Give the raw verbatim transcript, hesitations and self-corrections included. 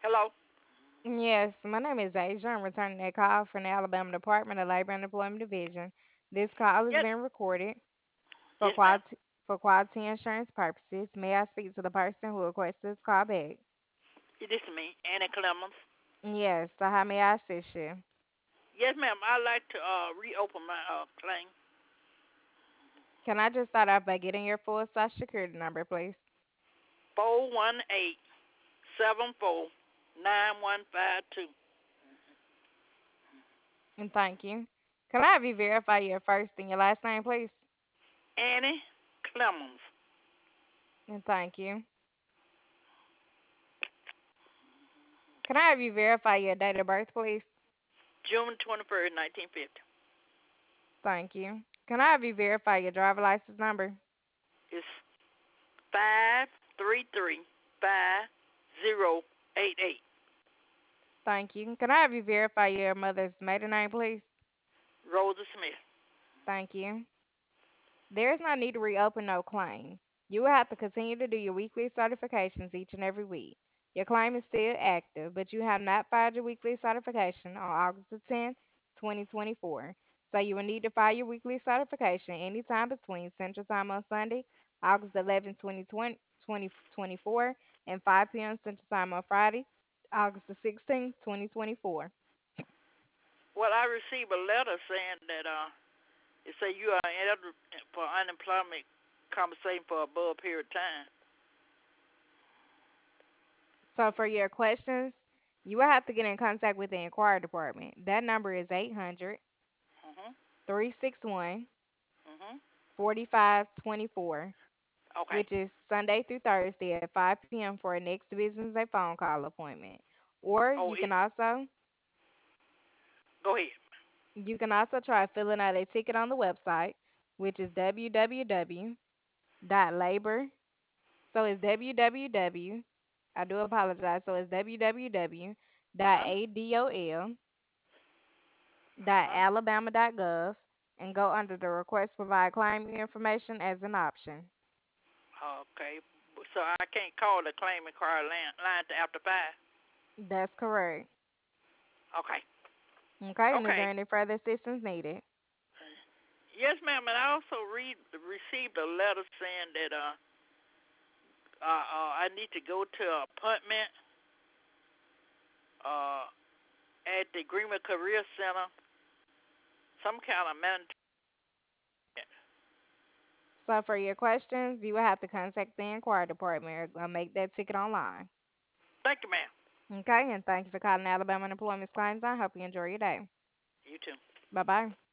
Hello? Yes, my name is Asia. I'm returning a call from the Alabama Department of Labor and Employment Division. This call is Yes, being recorded for yes, ma'am. quality for quality insurance purposes. May I speak to the person who requested this call back? This is me, Annie Clemens. Yes, so how may I assist you? Yes, ma'am. I'd like to uh, reopen my uh, claim. Can I just start off by getting your full social security number, please? Four one eight seven four nine one five two. And thank you. Can I have you verify your first and your last name, please? Annie Clemens. And thank you. Can I have you verify your date of birth, please? June twenty-first, nineteen fifty. Thank you. Can I have you verify your driver license number? It's five three three five zero eight eight. Thank you. Can I have you verify your mother's maiden name, please? Rosa Smith. Thank you. There is no need to reopen no claim. You will have to continue to do your weekly certifications each and every week. Your claim is still active, but you have not filed your weekly certification on August the tenth, twenty twenty-four. So you will need to file your weekly certification anytime between Central Time on Sunday, August eleventh, twenty twenty, twenty twenty-four, and five p m. Central Time on Friday, August the sixteenth, twenty twenty-four. Well, I received a letter saying that uh, it say you are eligible for unemployment compensation for above period of time. So for your questions, you will have to get in contact with the inquiry department. That number is eight hundred, Mhm. three six one, Mhm. four five two four, Okay. which is Sunday through Thursday at five p m for a next business day phone call appointment. Or Oh, you it. can also Go ahead. you can also try filling out a ticket on the website, which is w w w dot labor. So it's www. I do apologize. So it's www Uh dot huh. adol Uh huh. alabama.gov and go under the request to provide claim information as an option. Okay. So I can't call the claim inquiry line, line to after five. That's correct. Okay. Okay, and is Okay. there any further assistance needed? Yes, ma'am. And I also read received a letter saying that uh uh, uh I need to go to an appointment uh at the Greenwood Career Center. Some kind of mandatory. So for your questions, you will have to contact the inquiry department or make that ticket online. Thank you, ma'am. Okay, and thank you for calling Alabama Unemployment Claims. I hope you enjoy your day. You too. Bye bye.